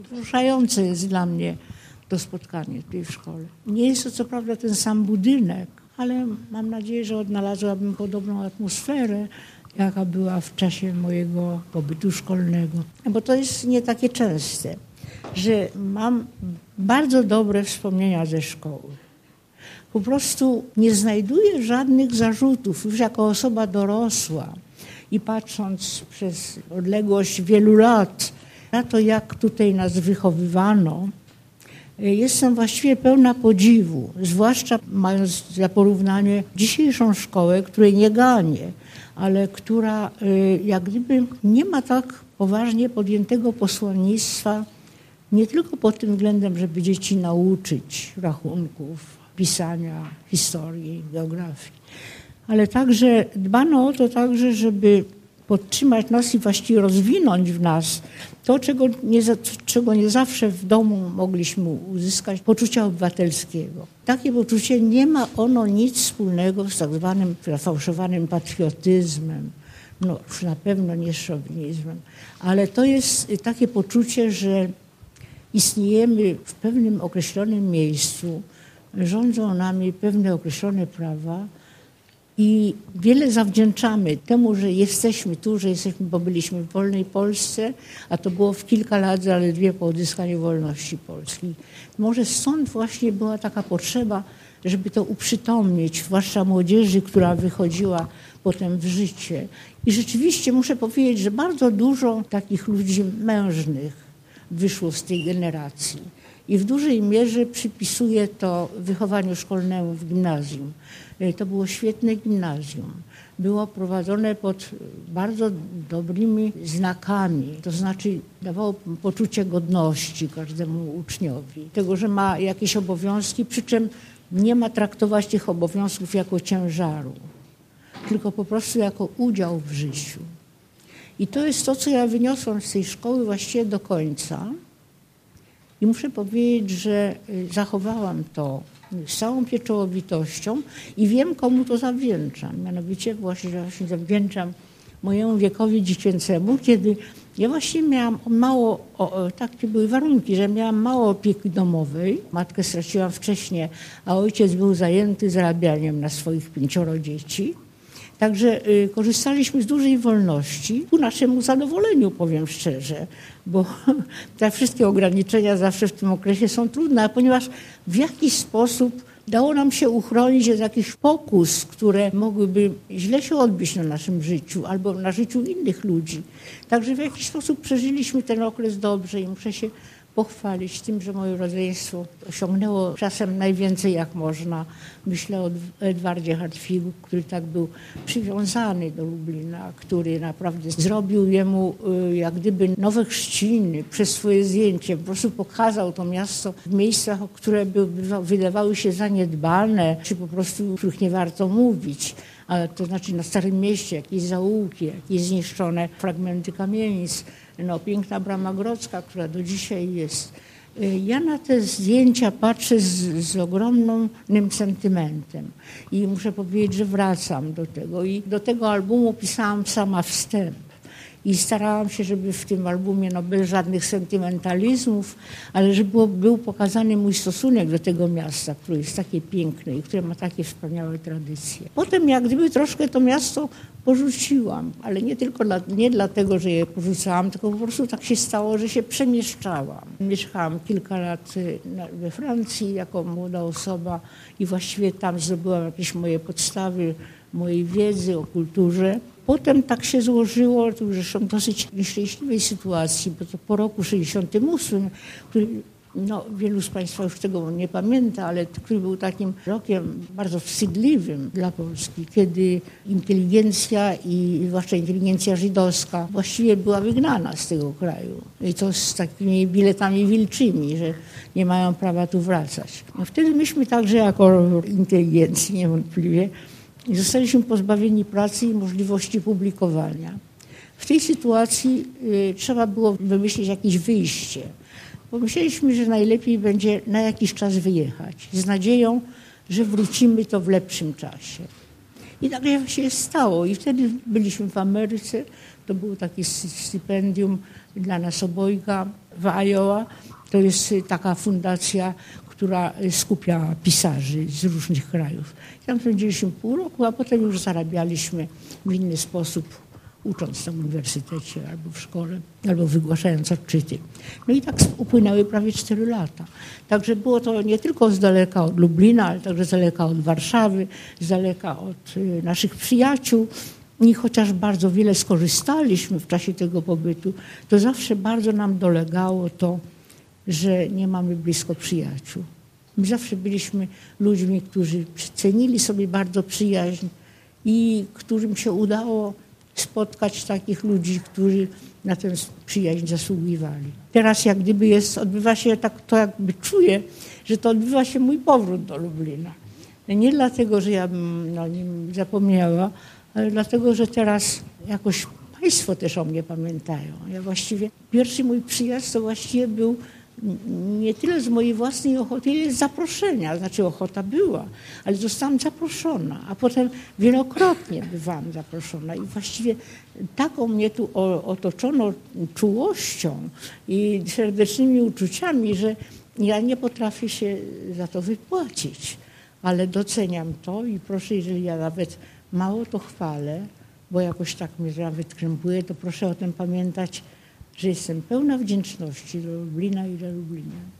Wzruszające jest dla mnie to spotkanie tutaj w szkole. Nie jest to co prawda ten sam budynek, ale mam nadzieję, że odnalazłabym podobną atmosferę, jaka była w czasie mojego pobytu szkolnego. Bo to jest nie takie częste, że mam bardzo dobre wspomnienia ze szkoły. Po prostu nie znajduję żadnych zarzutów już jako osoba dorosła i patrząc przez odległość wielu lat na to, jak tutaj nas wychowywano, jestem właściwie pełna podziwu, zwłaszcza mając za porównanie dzisiejszą szkołę, której nie ganię, ale która jak gdyby nie ma tak poważnie podjętego posłannictwa, nie tylko pod tym względem, żeby dzieci nauczyć rachunków, pisania, historii, geografii, ale także dbano o to także, żeby podtrzymać nas i właściwie rozwinąć w nas to, czego nie zawsze w domu mogliśmy uzyskać, poczucia obywatelskiego. Takie poczucie nie ma ono nic wspólnego z tak zwanym zafałszowanym patriotyzmem, no już na pewno nie z szowinizmem, ale to jest takie poczucie, że istniejemy w pewnym określonym miejscu, rządzą nami pewne określone prawa i wiele zawdzięczamy temu, że jesteśmy tu, bo byliśmy w wolnej Polsce, a to było w kilka lat zaledwie po odzyskaniu wolności polskiej. Może stąd właśnie była taka potrzeba, żeby to uprzytomnieć, zwłaszcza młodzieży, która wychodziła potem w życie. I rzeczywiście muszę powiedzieć, że bardzo dużo takich ludzi mężnych wyszło z tej generacji. I w dużej mierze przypisuję to wychowaniu szkolnemu w gimnazjum. To było świetne gimnazjum. Było prowadzone pod bardzo dobrymi znakami. To znaczy dawało poczucie godności każdemu uczniowi. Tego, że ma jakieś obowiązki, przy czym nie ma traktować tych obowiązków jako ciężaru, tylko po prostu jako udział w życiu. I to jest to, co ja wyniosłam z tej szkoły właściwie do końca. I muszę powiedzieć, że zachowałam to z całą pieczołowitością i wiem, komu to zawdzięczam. Mianowicie właśnie zawdzięczam mojemu wiekowi dziecięcemu, kiedy ja właśnie miałam mało, takie były warunki, że miałam mało opieki domowej. Matkę straciłam wcześniej, a ojciec był zajęty zarabianiem na swoich 5 dzieci. Także korzystaliśmy z dużej wolności ku naszemu zadowoleniu, powiem szczerze, bo te wszystkie ograniczenia zawsze w tym okresie są trudne, ponieważ w jakiś sposób dało nam się uchronić od jakichś pokus, które mogłyby źle się odbić na naszym życiu albo na życiu innych ludzi. Także w jakiś sposób przeżyliśmy ten okres dobrze i muszę się pochwalić tym, że moje rodzeństwo osiągnęło czasem najwięcej jak można. Myślę o Edwardzie Hartwigu, który tak był przywiązany do Lublina, który naprawdę zrobił jemu jak gdyby nowe chrzciny przez swoje zdjęcie. Po prostu pokazał to miasto w miejscach, które wydawały się zaniedbane, czy po prostu o których nie warto mówić. To znaczy na Starym Mieście jakieś zaułki, jakieś zniszczone fragmenty kamienic. No, piękna Brama Grodzka, która do dzisiaj jest. Ja na te zdjęcia patrzę z ogromnym sentymentem i muszę powiedzieć, że wracam do tego. I do tego albumu pisałam sama wstęp. I starałam się, żeby w tym albumie bez żadnych sentymentalizmów, ale żeby był pokazany mój stosunek do tego miasta, które jest takie piękne i które ma takie wspaniałe tradycje. Potem jak gdyby troszkę to miasto porzuciłam, ale nie dlatego, że je porzucałam, tylko po prostu tak się stało, że się przemieszczałam. Mieszkałam kilka lat we Francji jako młoda osoba i właściwie tam zdobyłam jakieś moje podstawy mojej wiedzy o kulturze. Potem tak się złożyło, to zresztą w dosyć nieszczęśliwej sytuacji, bo to po roku 68, który wielu z Państwa już tego nie pamięta, ale który był takim rokiem bardzo wstydliwym dla Polski, kiedy inteligencja i zwłaszcza inteligencja żydowska właściwie była wygnana z tego kraju. I to z takimi biletami wilczymi, że nie mają prawa tu wracać. Wtedy myśmy także jako inteligencji niewątpliwie zostaliśmy pozbawieni pracy i możliwości publikowania. W tej sytuacji trzeba było wymyślić jakieś wyjście. Pomyśleliśmy, że najlepiej będzie na jakiś czas wyjechać z nadzieją, że wrócimy to w lepszym czasie. I tak się stało. I wtedy byliśmy w Ameryce. To było takie stypendium dla nas obojga. w Iowa. To jest taka fundacja, która skupia pisarzy z różnych krajów. Tam spędziliśmy pół roku, a potem już zarabialiśmy w inny sposób, ucząc na uniwersytecie albo w szkole, albo wygłaszając odczyty. No i tak upłynęły prawie 4 lata. Także było to nie tylko z daleka od Lublina, ale także z daleka od Warszawy, z daleka od naszych przyjaciół. I chociaż bardzo wiele skorzystaliśmy w czasie tego pobytu, to zawsze bardzo nam dolegało to, że nie mamy blisko przyjaciół. My zawsze byliśmy ludźmi, którzy cenili sobie bardzo przyjaźń i którym się udało spotkać takich ludzi, którzy na tę przyjaźń zasługiwali. Teraz jak gdyby odbywa się tak, to jakby czuję, że to odbywa się mój powrót do Lublina. Nie dlatego, że ja bym o nim zapomniała, ale dlatego, że teraz jakoś państwo też o mnie pamiętają. Ja właściwie, pierwszy mój przyjazd to właściwie był nie tyle z mojej własnej ochoty, ile z zaproszenia. Znaczy ochota była, ale zostałam zaproszona, a potem wielokrotnie bywałam zaproszona i właściwie taką mnie tu otoczono czułością i serdecznymi uczuciami, że ja nie potrafię się za to wypłacić, ale doceniam to i proszę, jeżeli ja nawet mało to chwalę, bo jakoś tak mnie nawet krępuje, to proszę o tym pamiętać, że jestem pełna wdzięczności do Lublina i dla Lublina.